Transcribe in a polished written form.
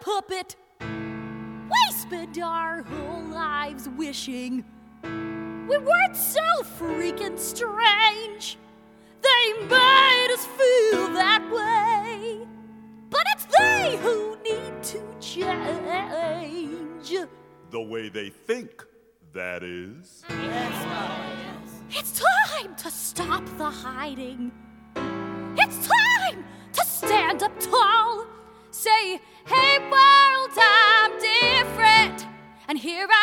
puppet. We spend our whole lives wishing we weren't so freaking strange. They made us feel that way, but it's they who need to change. The way they think, that is. Yes. It's time to stop the hiding. It's time to stand up tall. Say, hey world, I'm different, and here